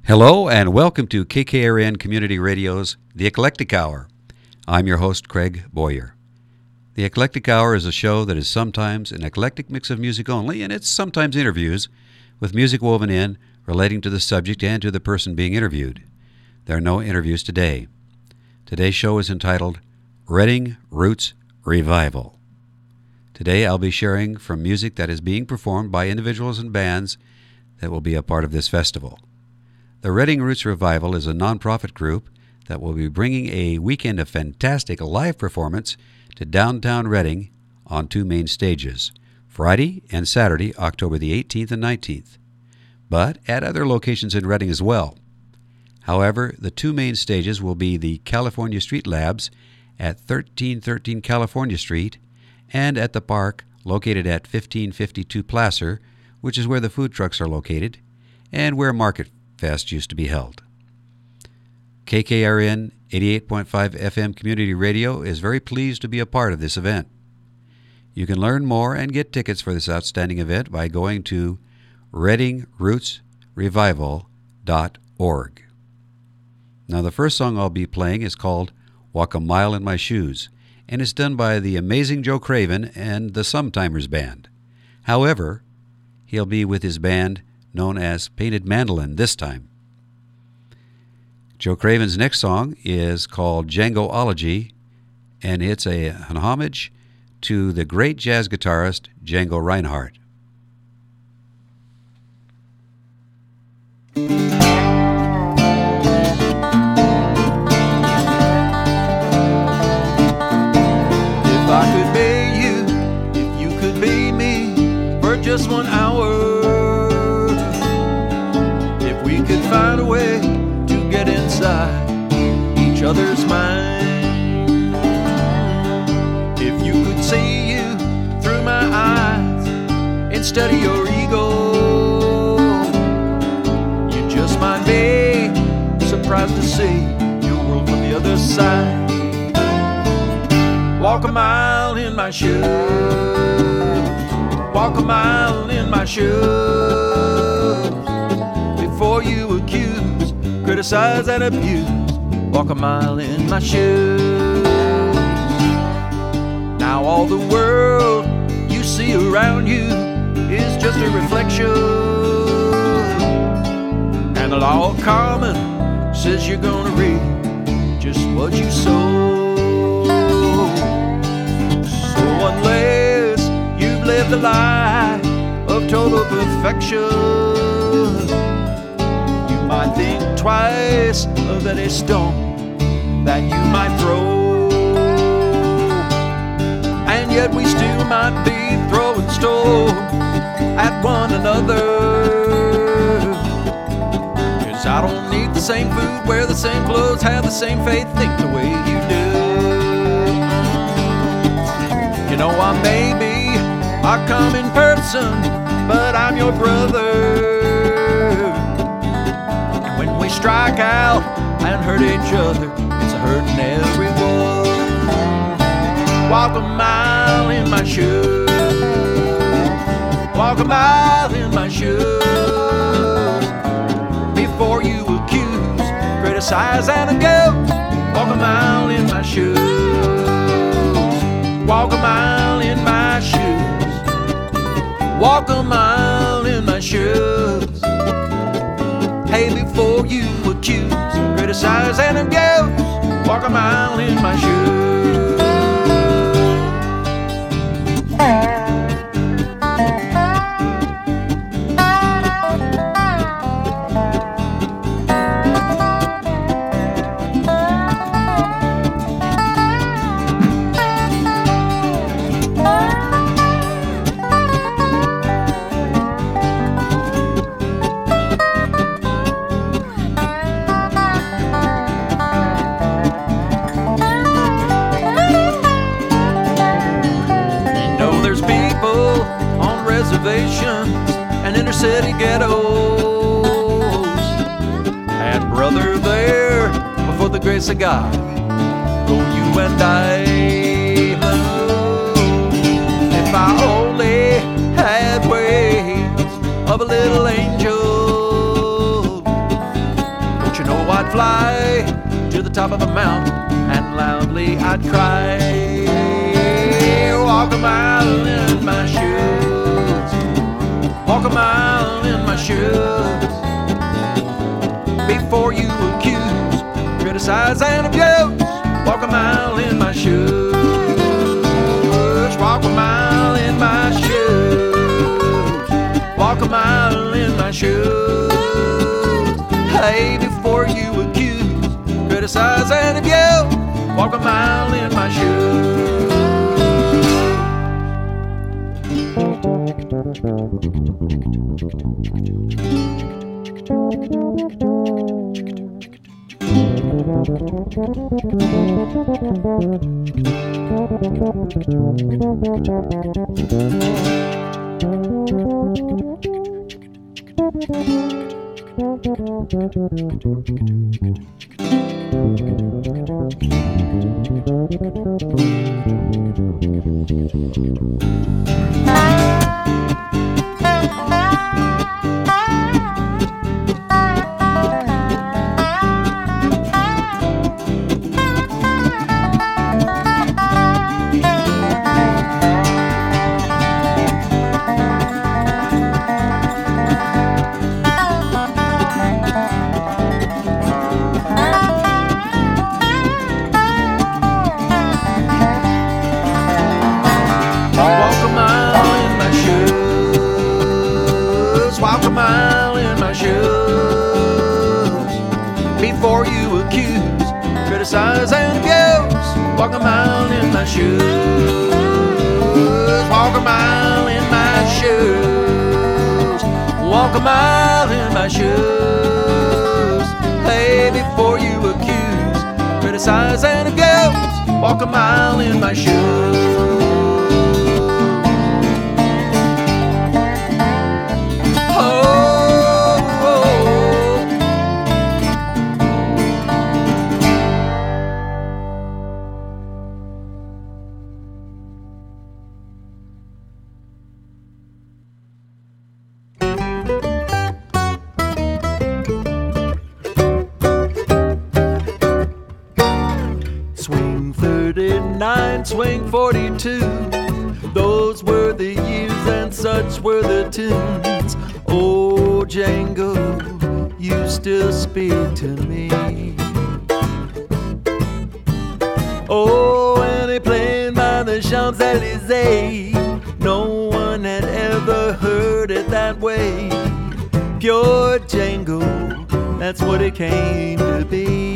Hello and welcome to KKRN Community Radio's The Eclectic Hour. I'm your host, Craig Boyer. The Eclectic Hour is a show that is sometimes an eclectic mix of music only, and it's sometimes interviews with music woven in relating to the subject and to the person being interviewed. There are no interviews today. Today's show is entitled Redding Roots Revival. Today I'll be sharing from music that is being performed by individuals and bands that will be a part of this festival. The Redding Roots Revival is a nonprofit group that will be bringing a weekend of fantastic live performance to downtown Redding on two main stages, Friday and Saturday, October the 18th and 19th, but at other locations in Redding as well. However, the two main stages will be the California Street Labs at 1313 California Street and at the park located at 1552 Placer, which is where the food trucks are located and where Market Fest used to be held. KKRN 88.5 FM Community Radio is very pleased to be a part of this event. You can learn more and get tickets for this outstanding event by going to reddingrootsrevival.org. Now, the first song I'll be playing is called Walk a Mile in My Shoes, and it's done by the amazing Joe Craven and the Sometimers Band. However, he'll be with his band known as Painted Mandolin this time. Joe Craven's next song is called Django-ology, and it's an homage to the great jazz guitarist Django Reinhardt. If I could be you, if you could be me for just 1 hour, could find a way to get inside each other's mind. If you could see you through my eyes instead of your ego, you just might be surprised to see your world from the other side. Walk a mile in my shoes, walk a mile in my shoes. Before you accuse, criticize and abuse, walk a mile in my shoes. Now all the world you see around you is just a reflection, and the law of common says you're gonna reap just what you sow. So unless you've lived a life of total perfection, I think twice of any stone that you might throw, and yet we still might be throwing stones at one another. 'Cause I don't need the same food, wear the same clothes, have the same faith, think the way you do. You know, I may be a common person, but I'm your brother. We strike out and hurt each other, it's a hurting everyone. Walk a mile in my shoes, walk a mile in my shoes. Before you accuse, criticize and abuse, walk a mile in my shoes, walk a mile in my shoes, walk a mile in my shoes. Hey, before you accuse, criticize and abuse, walk a mile in my shoes. And inner city ghettos, and brother, there before the grace of God go you and I. If I only had ways of a little angel, fly to the top of a mountain, and loudly I'd cry, walk a mile in my shoes, walk a mile in my shoes, before you accuse, criticize and abuse. Walk a mile in my shoes, walk a mile in my shoes, walk a mile in my shoes. Hey, before you accuse, criticize and abuse. Walk a mile in my shoes. Walk a mile in my shoes, before you accuse, criticize and abuse. Walk a mile in my shoes, walk a mile in my shoes, walk a mile in my shoes. Hey, before you accuse, criticize and abuse. Walk a mile in my shoes. Swing 39, swing 42, those were the years and such were the tunes. Oh, Django, you still speak to me. Oh, when they played by the Champs-Élysées, no one had ever heard it that way. Pure Django, that's what it came to be.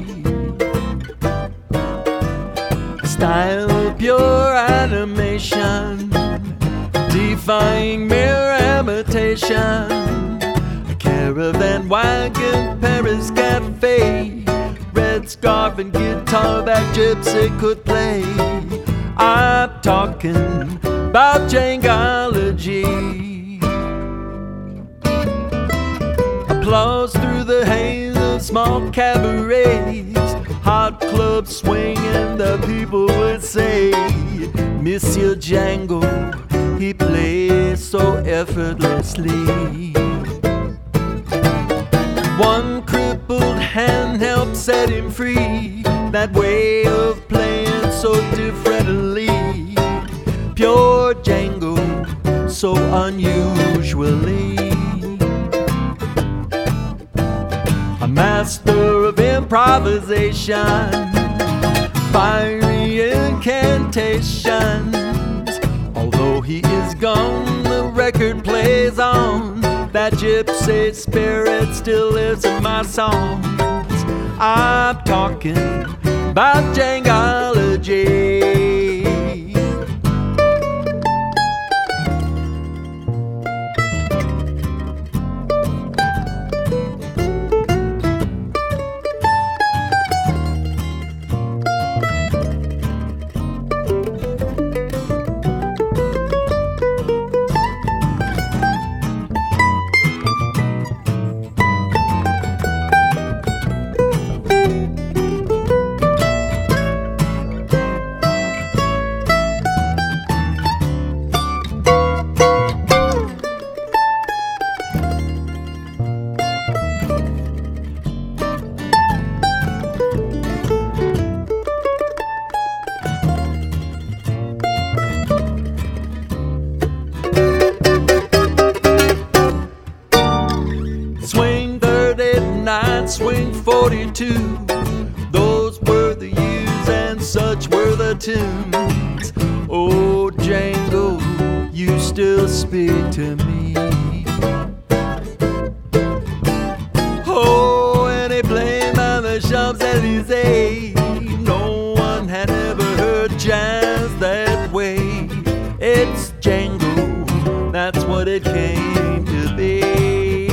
Style of pure animation, defying mere imitation. A caravan wagon, Paris cafe, red scarf and guitar that gypsy could play. I'm talking about Djangology. Applause through the haze of small cabarets, hot clubs swinging, the people would say, Monsieur Django, he plays so effortlessly. One crippled hand helped set him free, that way of playing so differently. Pure Django, so unusually. A master of improvisation, fiery incantations. Although he is gone, the record plays on. That gypsy spirit still lives in my songs. I'm talking about Djangology. 9 swing 42. Those were the years and such were the tunes. Oh, Django, you still speak to me. Oh, and he played by the Champs-Élysées. No one had ever heard jazz that way. It's Django, that's what it came to be.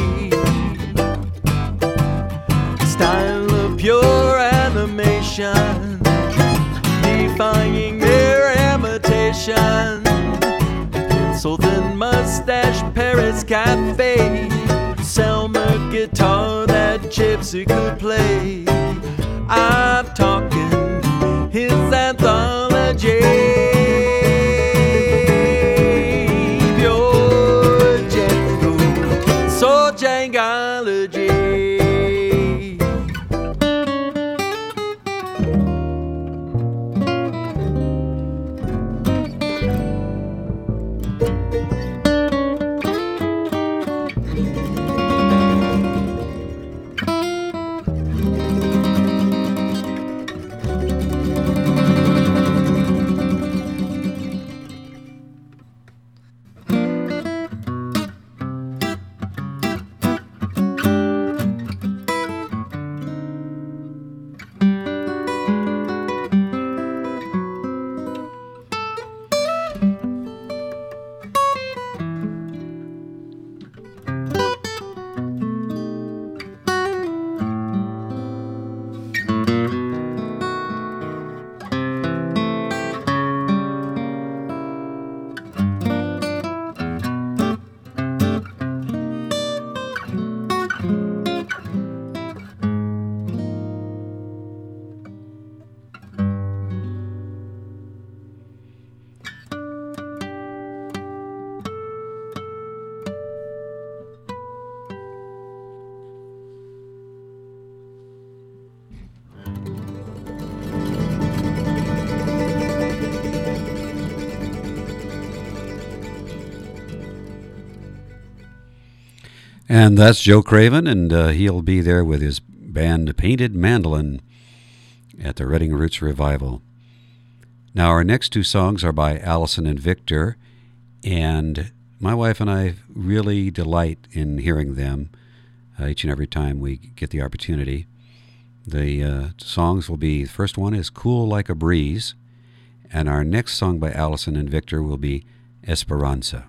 Style of pure animation, defying their imitation. So thin mustache, Paris Cafe, Selma guitar that Gypsy could play. I'm talking his anthology. Pure Django, so Djangology. And that's Joe Craven, and he'll be there with his band Painted Mandolin at the Reading Roots Revival. Now, our next two songs are by Allison and Victor, and my wife and I really delight in hearing them each and every time we get the opportunity. The songs will be, the first one is Cool Like a Breeze, and our next song by Allison and Victor will be Esperanza.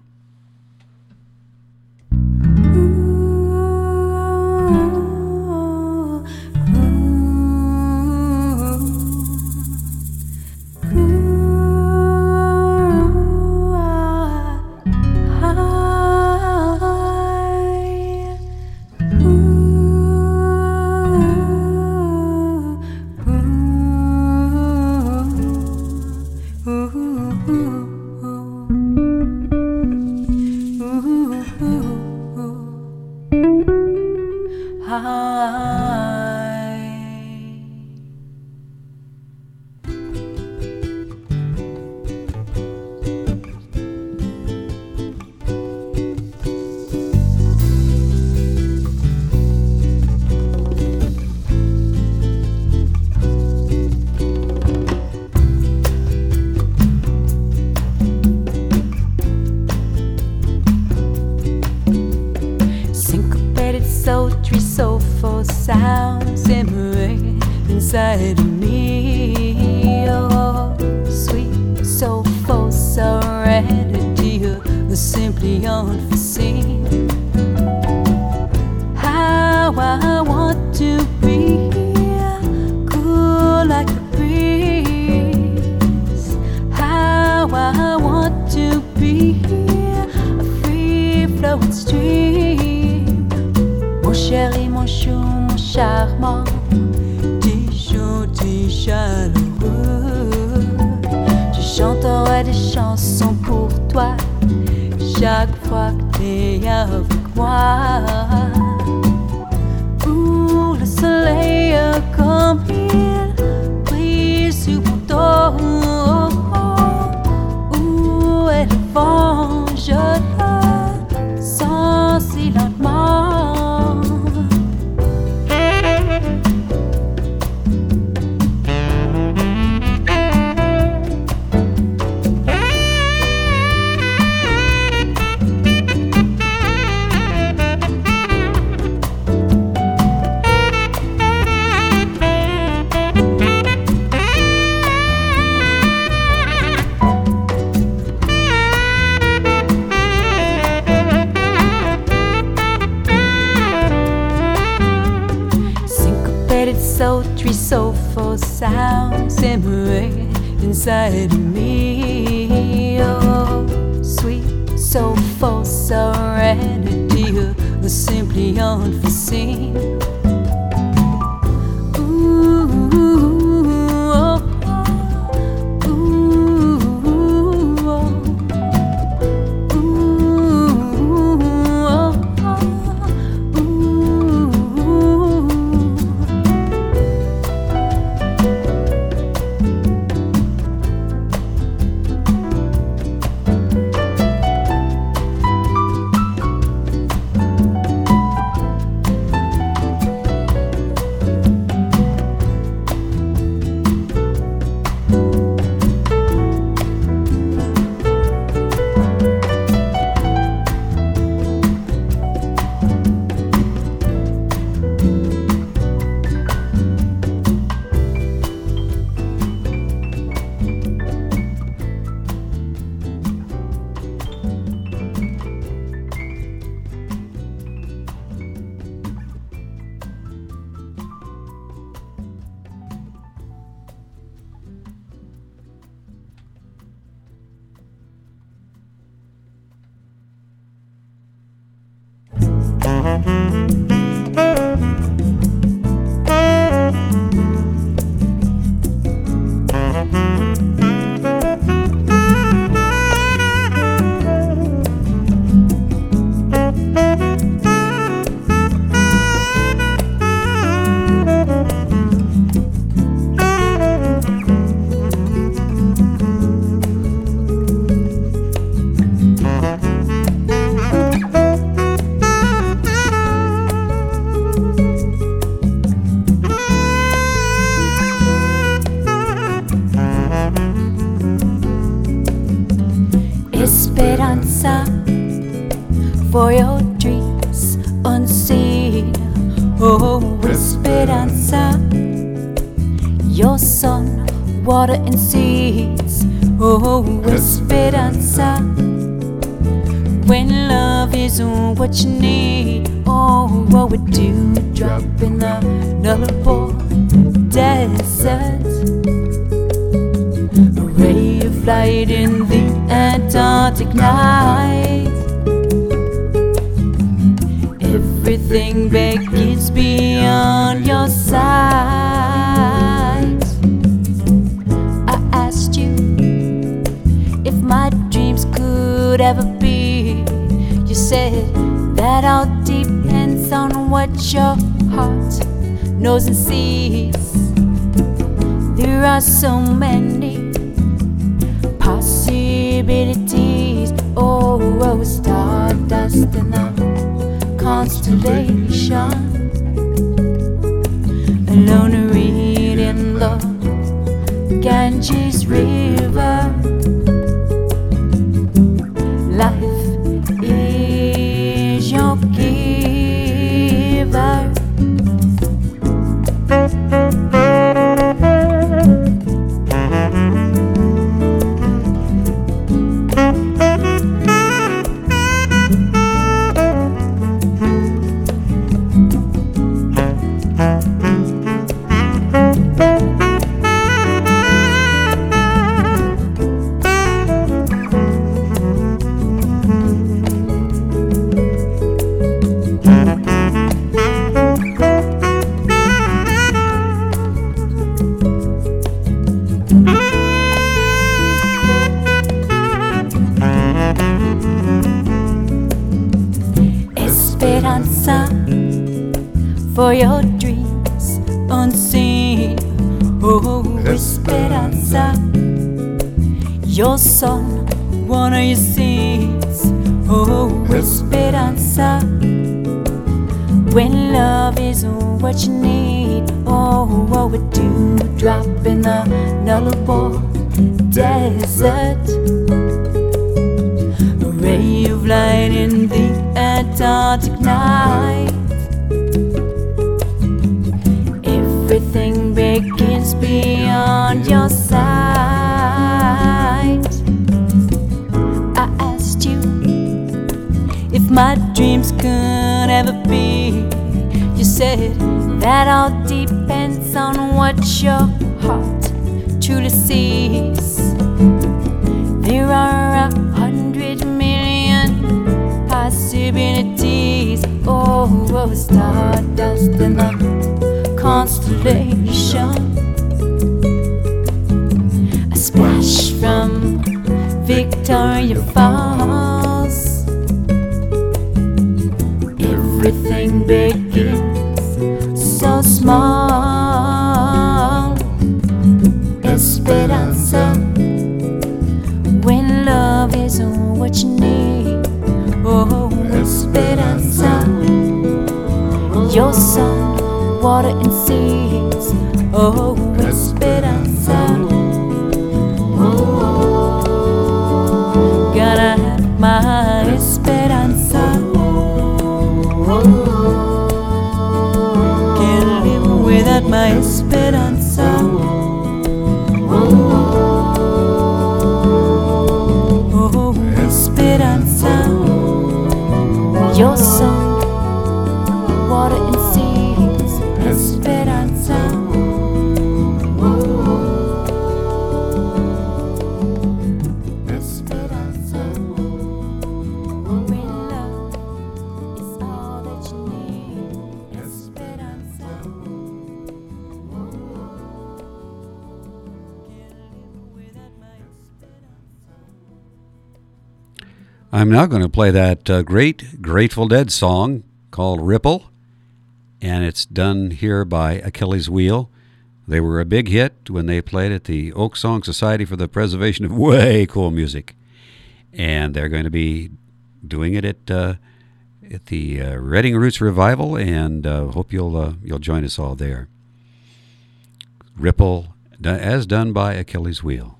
Sounds simmering inside of me. Oh, sweet, soulful serenity, simply unforeseen. How I want to be cool like the breeze. How I want to be a free flowing stream. Mon chéri, mon chou, mon charmant, t'es gentil, chaleureux. Je chanterai des chansons pour toi chaque fois que t'es avec moi. Où le soleil comme il brille sur mon dos. Où est le vent, je le sens si lentement. created sultry soulful sounds simmering inside of me. Oh, sweet soulful serenity was simply unforeseen. Esperanza for your dreams unseen. Oh, Esperanza, your sun, water and seeds. Oh, Esperanza, when love is what you need. Oh, what would you drop in the nullable desert? A ray of light in the Antarctic night. Everything begins beyond your sight. I asked you if my dreams could ever be. You said that all depends on what your heart knows and sees. There are so many possibilities. Oh, stardust in the constellation, alone reading the Ganges River. Life is your giver. Esperanza for your dreams unseen. Oh, Esperanza, your sun, one of your seeds. Oh, Esperanza, when love is what you need. Oh, what would you drop in the nullable desert? A ray of light in the Antarctic night. Everything begins beyond your sight. I asked you if my dreams could ever be. You said That all depends on what your heart truly sees. There are 100 million possibilities. Oh, stardust in the constellation. A splash from Victoria Falls. Everything begins so small. Esperanza, when love is what you need. Oh, Esperanza, your sun, water and seeds. Oh, Esperanza, gotta have my Esperanza. Can't live without my Esperanza. Oh, Esperanza, your sun, water and seeds. Esperanza, Esperanza, when love is all that you need. Esperanza, can't live without my Esperanza. I'm now going to play that great Grateful Dead song called Ripple, and it's done here by Achilles Wheel. They were a big hit when they played at the Oak Song Society for the Preservation of Way Cool Music, and they're going to be doing it at the Reading Roots Revival, and hope you'll join us all there. Ripple, as done by Achilles Wheel.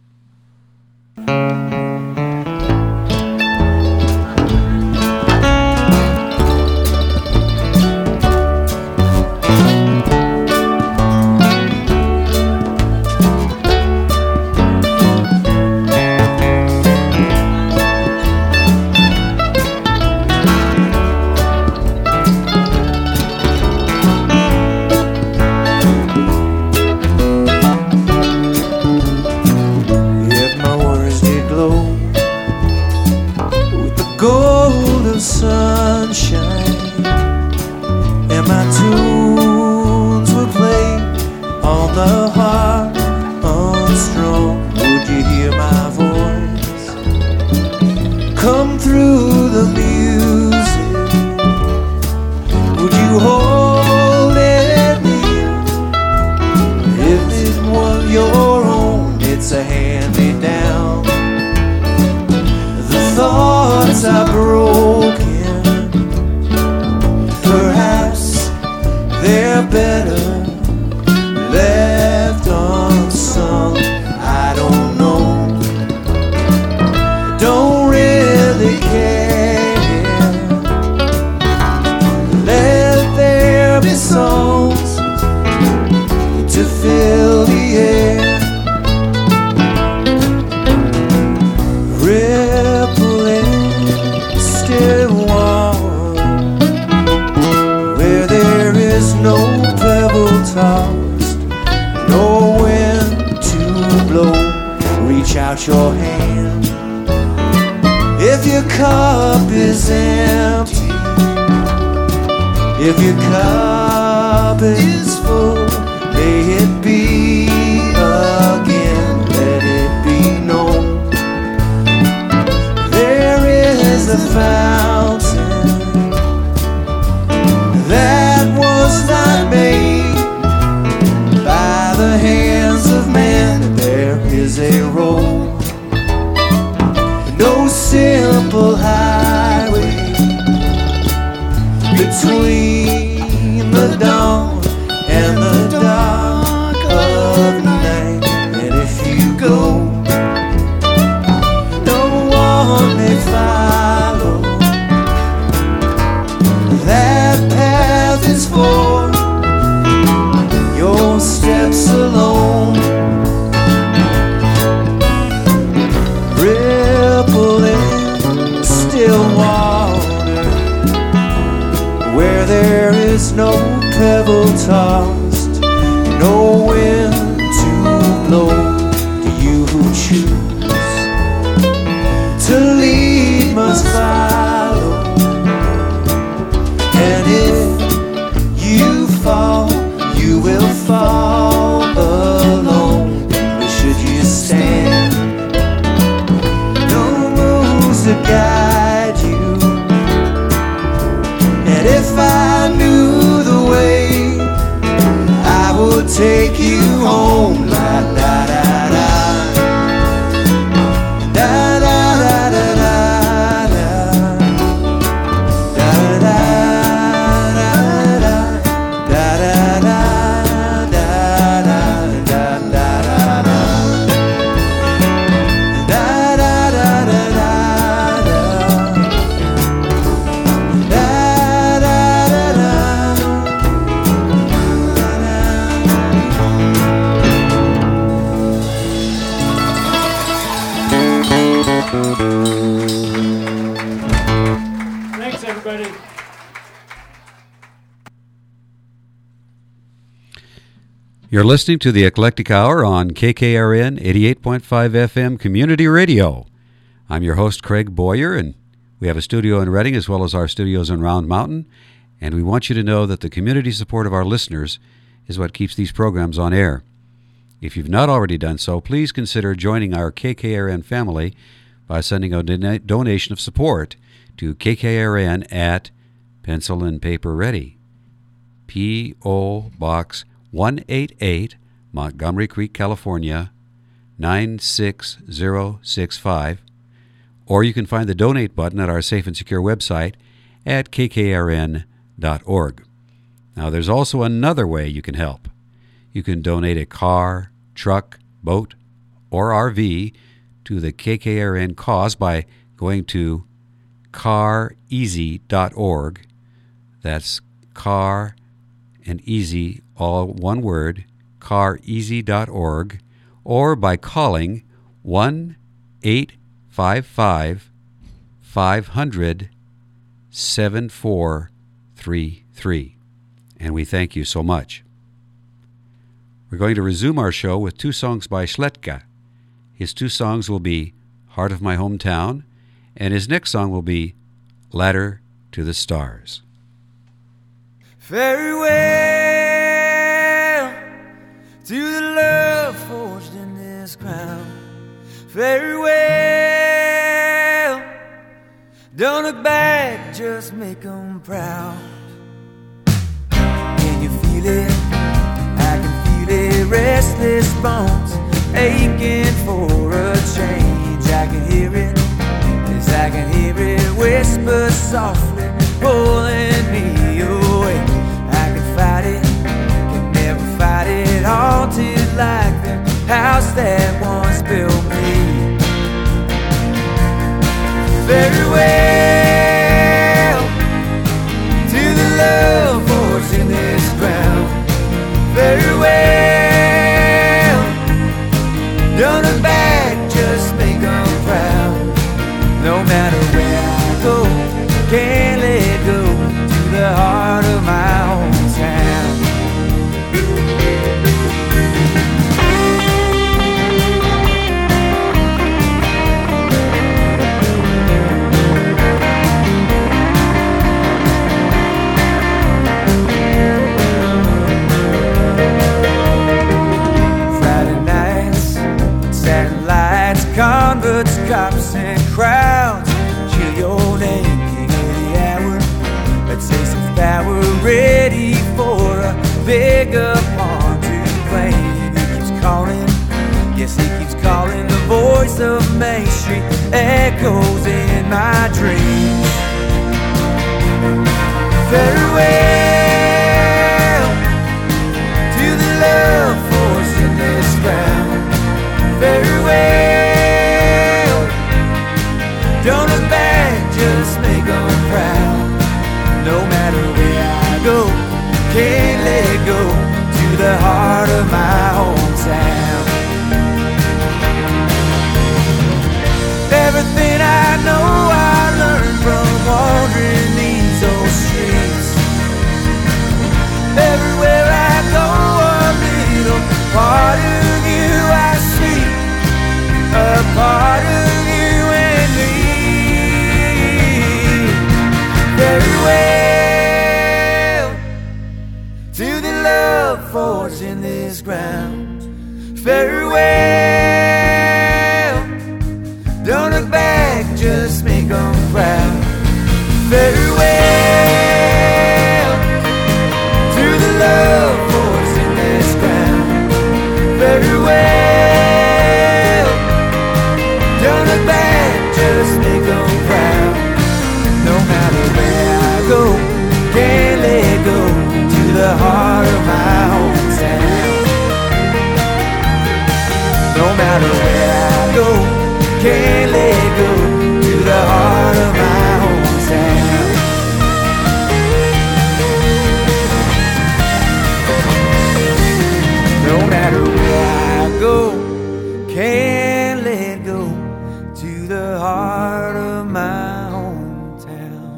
Sunshine, and my tunes would play on the harp unstrung. Would you hear my voice come through the music? Would you hold it near? If it was your own, it's a hand-me-down. The thoughts I broken, perhaps they're better left unsung. I don't know, don't really care. Let there be songs to fill the air. Rippling still water, where there is no pebble tossed, no wind to blow. Reach out your hand if your cup is empty. If your cup is full, may it be again. Let it be known there is a fountain that was not made by the hands of man. There is a road, no simple highway between the dawn and the dark of night. And if you go, no one may follow. That path is for your steps alone. Rippling still water, where there is There's no pebble tossed, no wind to blow. Do you who choose to lead must follow? And if you fall, you will fall alone. But should you stand, no moves to guide you. And if I knew the way, I would take you home. La da da da. Da da da da da da. Da da da da. Da da da da da da da da da. Da da da da da da. Da da da da. Thanks, everybody. You're listening to the Eclectic Hour on KKRN 88.5 FM Community Radio. I'm your host, Craig Boyer, and we have a studio in Reading as well as our studios in Round Mountain, and we want you to know that the community support of our listeners is what keeps these programs on air. If you've not already done so, please consider joining our KKRN family by sending a donation of support to KKRN at Pencil and Paper Ready, P.O. Box 188, Montgomery Creek, California, 96065, or you can find the donate button at our safe and secure website at kkrn.org. Now, there's also another way you can help. You can donate a car, truck, boat, or RV to the KKRN cause by going to careasy.org. That's car and easy, all one word, careasy.org, or by calling 1-855-500-7433. And we thank you so much. We're going to resume our show with two songs by Schletka. His two songs will be Heart of My Hometown, and his next song will be Ladder to the Stars. Farewell to the love forged in this crown. Farewell, don't look back, just make 'em proud. Can you feel it? I can feel it, restless bones aching for a change. I can hear it, yes, I can hear it whisper softly, pulling me away. I can fight it, can never fight it, haunted like the house that once built me. Farewell to the love forged in this ground. Farewell, don't look back, just make 'em proud. No matter where I go, can't let go to the heart of my hometown. Converts, cops, and crowds cheer your name, king of the hour. Let's say some power, ready for a bigger pawn to claim. He keeps calling, yes, he keeps calling. The voice of Main Street echoes in my dreams. Farewell to the love forged in this ground. Farewell, don't look back, just make 'em proud. No matter where I go, can't let go to the heart of my hometown. Everything I know I learned from wandering these old streets. Everywhere I go, a little part of you I see, a part of you and me. Farewell to the love forged in this ground. Farewell, don't look back, just make them proud. Farewell to the love forged in this ground. Farewell, don't look back, just make them proud. No matter where I go, can't let go to the heart of my hometown. No matter where I go, can't let go to the heart of my hometown. No matter where I go, can't let go to the heart of my hometown.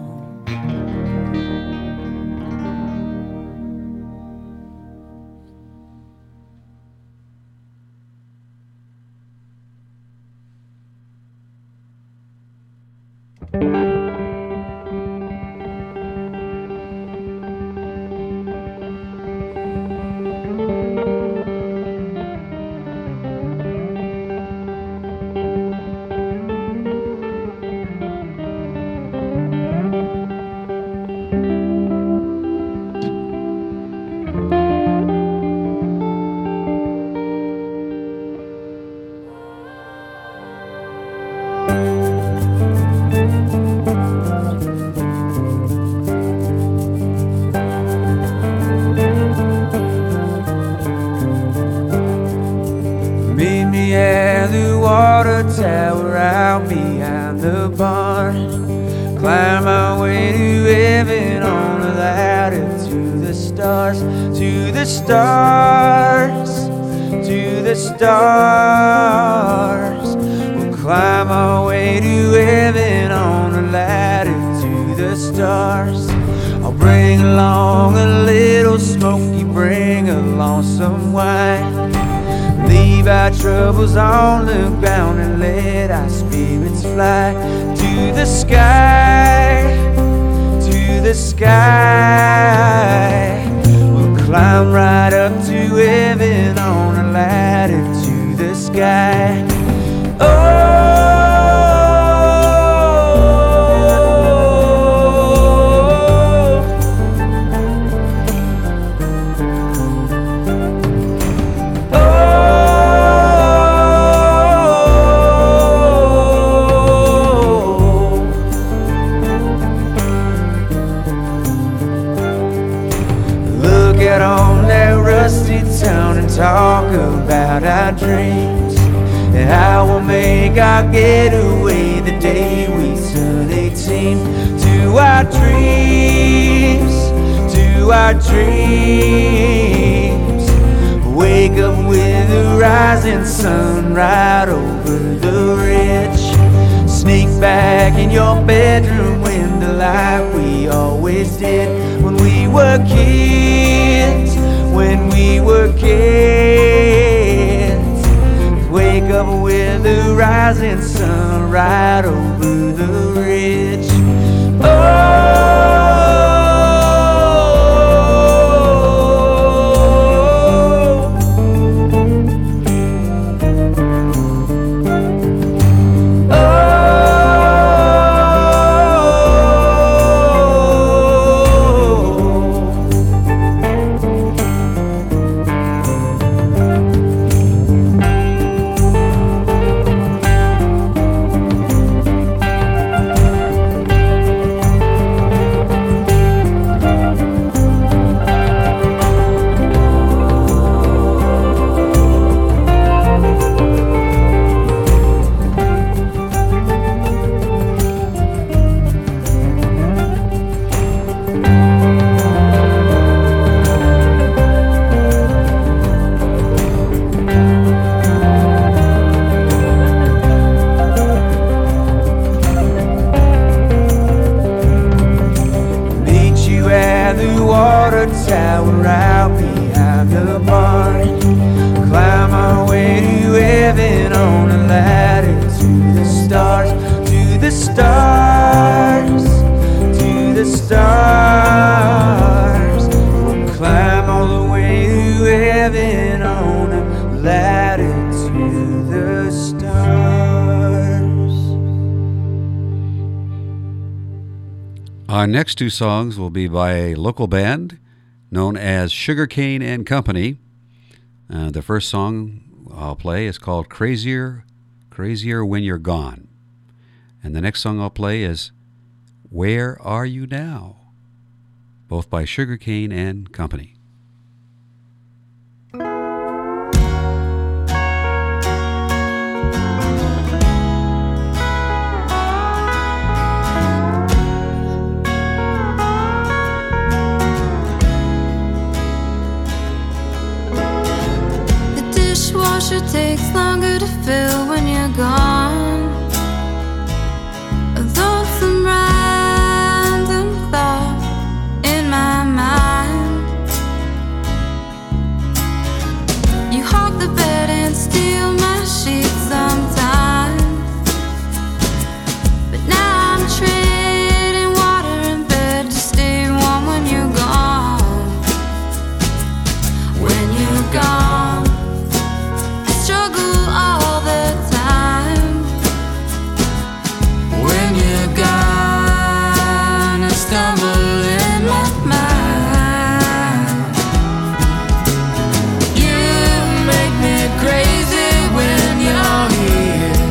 Meet me at the water tower out behind the barn. Climb my way to heaven on a ladder to the stars, to the stars, to the stars. We'll climb our way to heaven on a ladder to the stars. I'll bring along a little smoke, you bring along some wine. Leave our troubles on the ground and let our spirits fly to the sky, to the sky. We'll climb right up to heaven on a ladder to the sky. Talk about our dreams and how we'll make our getaway the day we turn 18. To our dreams, to our dreams. Wake up with the rising sun right over the ridge. Sneak back in your bedroom window like we always did when we were kids. When we were kids, wake up with the rising sun right over the ridge. that we're out behind the barn. Climb our way to heaven on a ladder to the stars, to the stars, to the stars. We'll climb all the way to heaven on a ladder to the stars. Our next two songs will be by a local band known as Sugarcane and Company. The first song I'll play is called Crazier, Crazier When You're Gone. And the next song I'll play is Where Are You Now? Both by Sugarcane and Company. Dishwasher takes longer to fill when you're gone. A lonesome random thought in my mind. You hog the bed and steal my sheets sometimes. But now I'm trading water and bed to stay warm when you're gone. When you're gone, struggle all the time. When you're gone, I stumble in my mind. You make me crazy when you're here,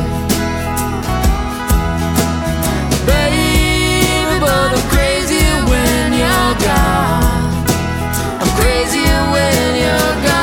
baby, but I'm crazy when you're gone. I'm crazy when you're gone.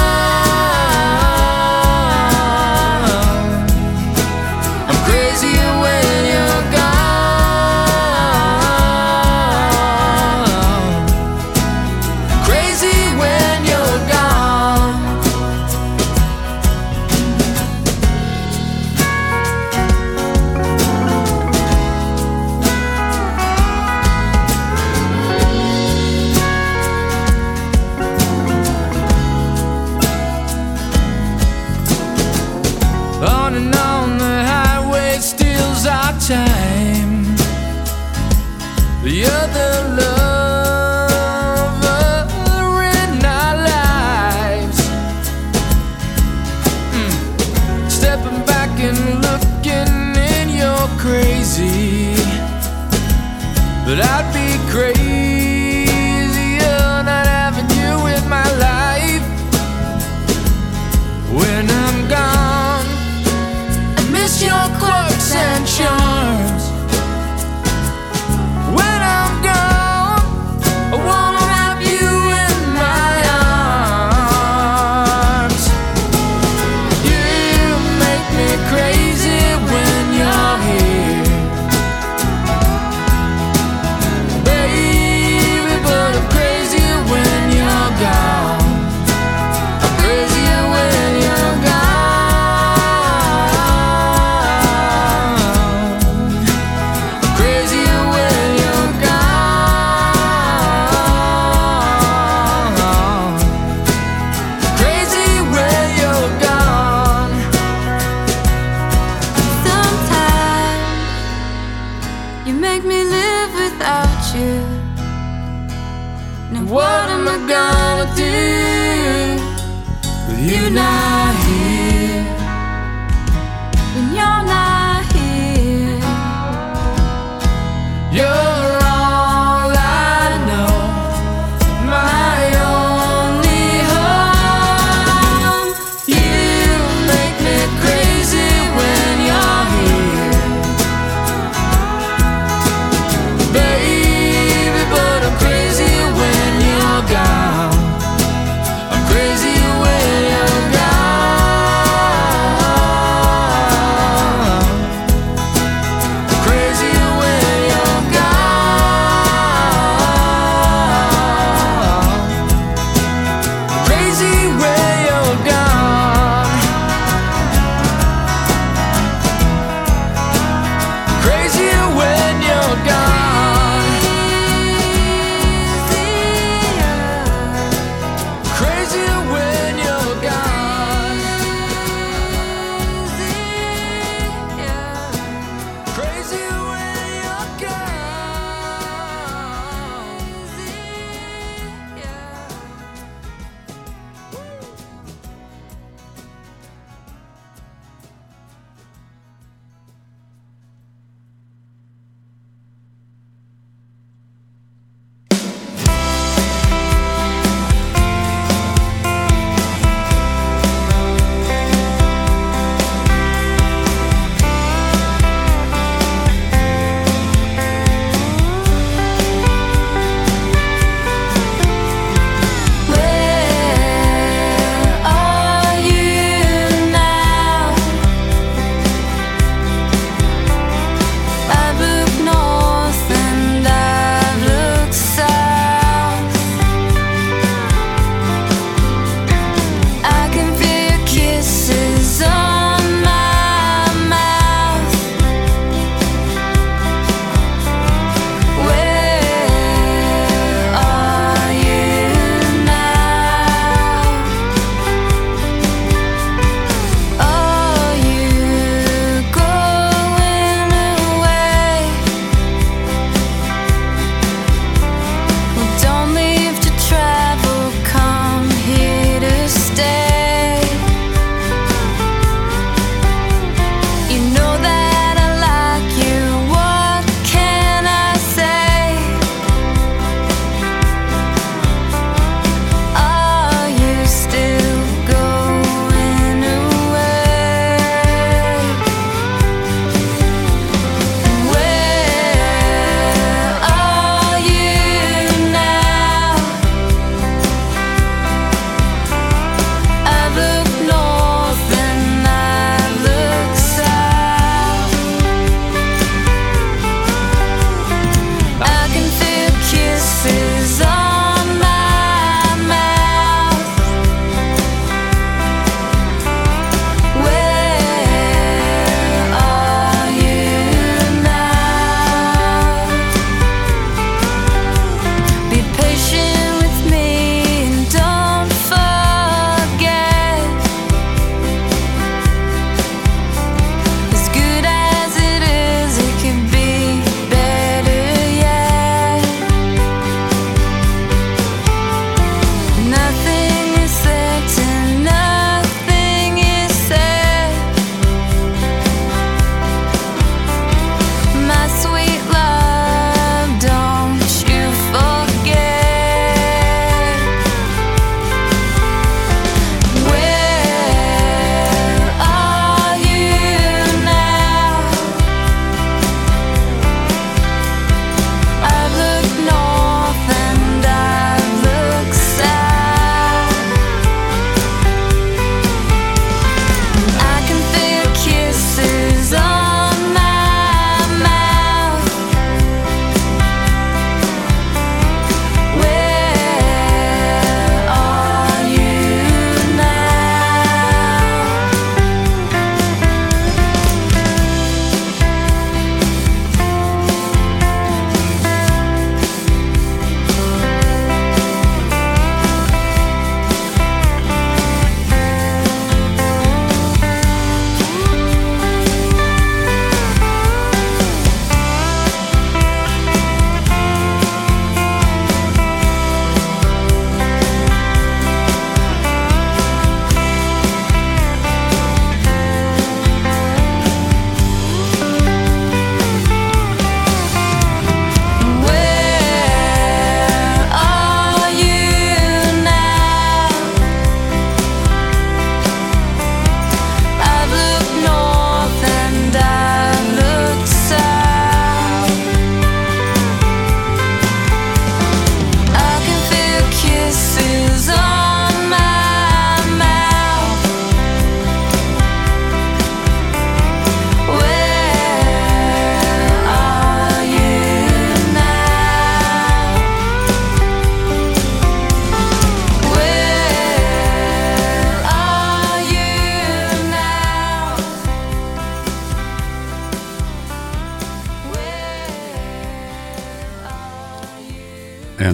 On and on the highway steals our time. The other lover in our lives. Stepping back and looking in your crazy. But I'd be crazier not having you in my life. When I'm gone, miss your quirks and charms. When I'm gone, I wanna wrap you in my arms. You make me crazy when you're here, baby, but I'm crazy when you're gone. I'm crazy when you're gone. What am I gonna do with you not here? When you're not here, you're all I know, my only home. You make me crazy when you're here, baby, but I'm crazy when you're gone. I'm crazy when you're gone.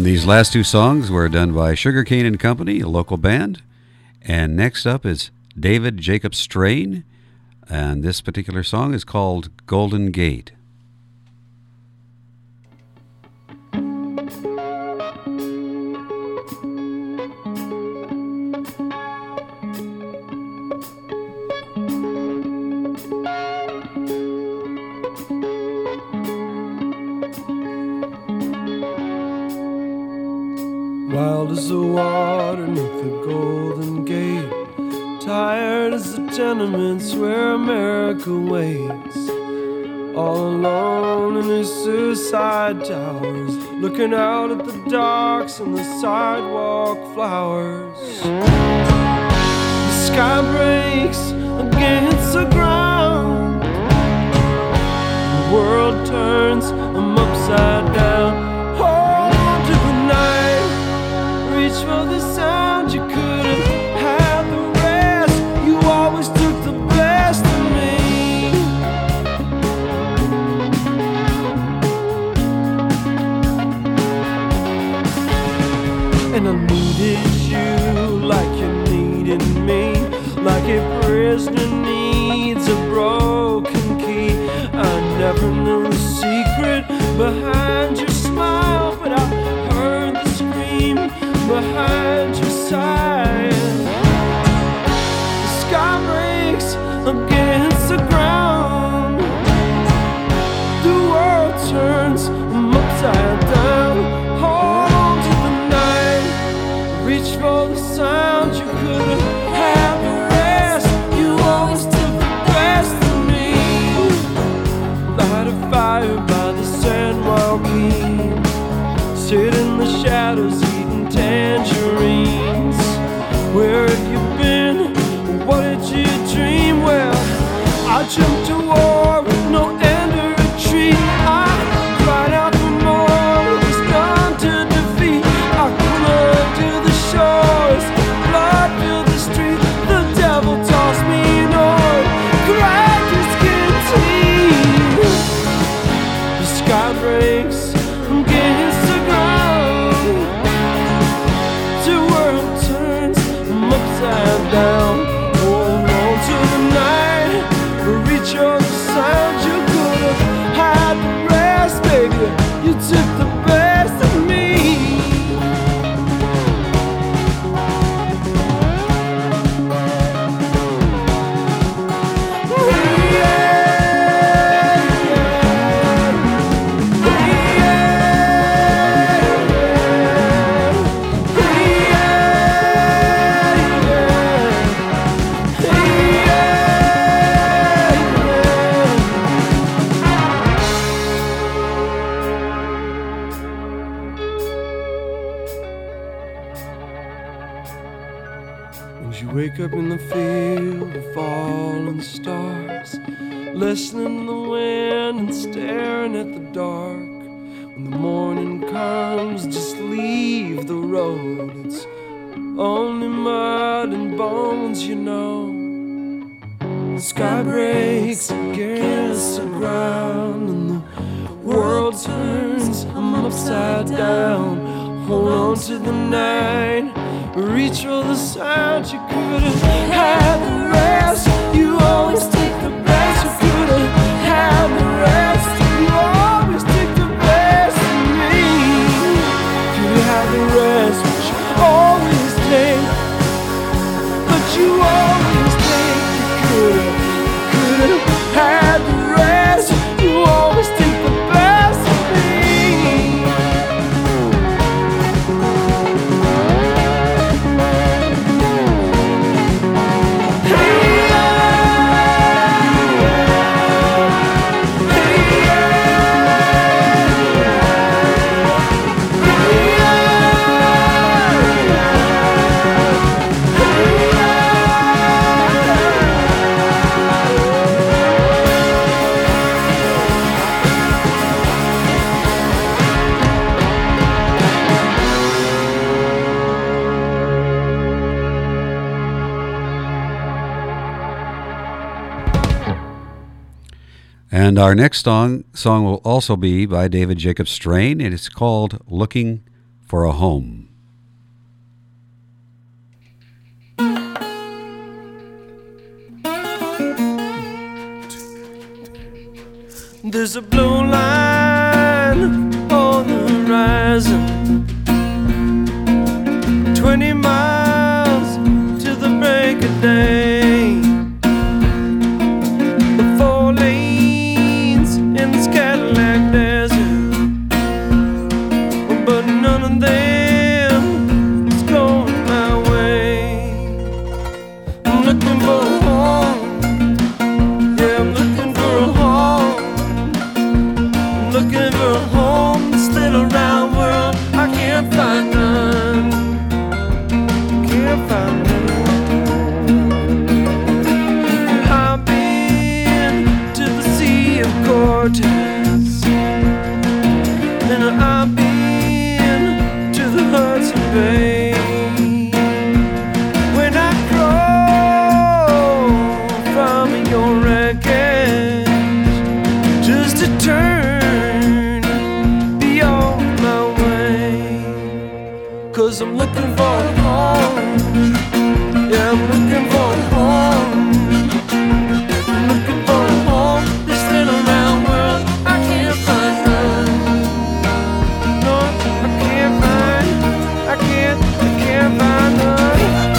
And these last two songs were done by Sugarcane and Company, a local band. And next up is David Jacob Strain, and this particular song is called Golden Gate. Wild as the water neath the Golden Gate, tired as the tenements where America waits, all alone in his suicide towers, looking out at the docks and the sidewalk flowers. The sky breaks against the ground, the world turns, I'm upside down. Reach for the sound, you couldn't have the rest. You always took the best of me. And I needed you like you needed me, like a prisoner needs a broken key. I never knew the secret behind your smile, but I heard the scream behind your side. The sky breaks against the ground, the world turns, I'm upside down. Hold on to the night, reach for the sound, you couldn't have the rest. You always took the best of me. Light a fire by the Sandwell Key, sit in the shadows eating tangerines. Where have you been? What did you dream? Well, I jumped to war with no end or retreat. I cried out for more, it was none to defeat. I clung to the shores, blood filled the street. The devil tossed me north, cracked his guillotine. The sky breaks against the ground, the world turns, I'm upside down. Hold on to the night, reach on the sound. You could have had the rest, baby. You took the best of me. Wake up in the field of fallen stars, listening to the wind and staring at the dark. When the morning comes, just leave the road. It's only mud and bones, you know. The sky breaks against the ground and the world turns, I'm upside down. Hold on to the night, reach for the sound. You couldn't have the rest. You always take the best. You couldn't have the rest. You always take the best of me. Could have the rest, but you always take. But you always take. You couldn't have the rest. You always take the best of me. And our next song will also be by David Jacob Strain. It is called Looking for a home. There's a blue line on the horizon, 20 miles to the break of day. The 4 lanes in this Cadillac desert, but none of them is going my way. I'm looking for a home, yeah, I'm looking for a home. Looking for a home, this little round world, I can't find none. Can't find none. I've been to the Sea of Cortez, and I've been to the Hudson Bay. When I drove from your wreckage just to turn 'cause I'm looking for a home. Yeah, I'm looking for a home. I'm looking for a home. This little round world, I can't find none. No, I can't find. I can't find none.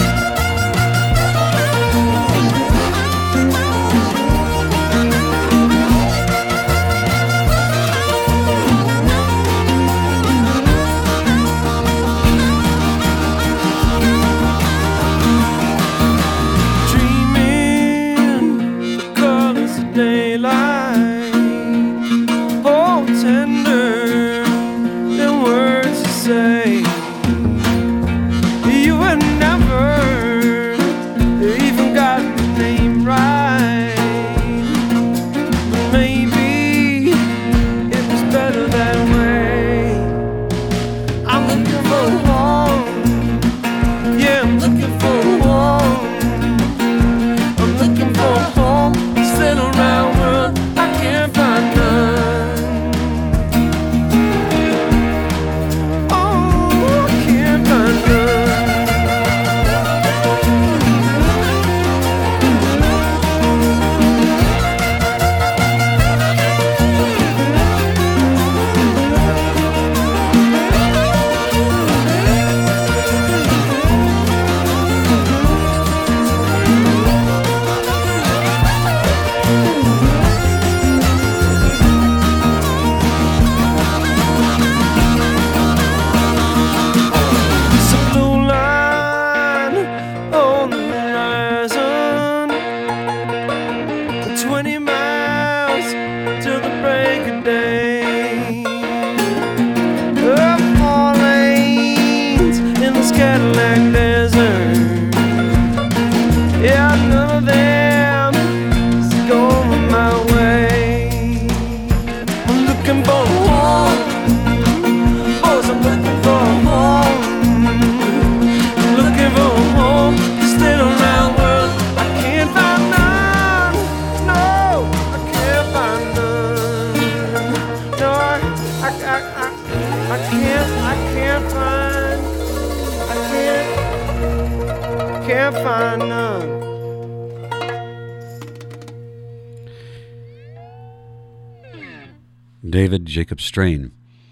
David Jacob Strain.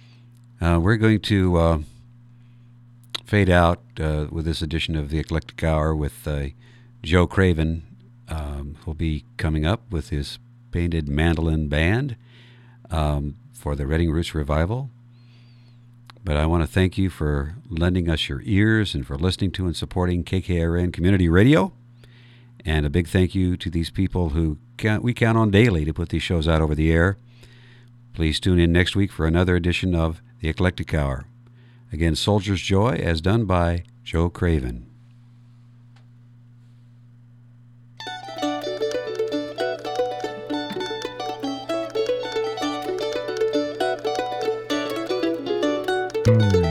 We're going to fade out with this edition of the Eclectic Hour with Joe Craven, who'll be coming up with his Painted Mandolin Band for the Reading Roots Revival. But I want to thank you for lending us your ears and for listening to and supporting KKRN Community Radio. And a big thank you to these people who we count on daily to put these shows out over the air. Please tune in next week for another edition of the Eclectic Hour. Again, Soldier's Joy, as done by Joe Craven. Mm-hmm.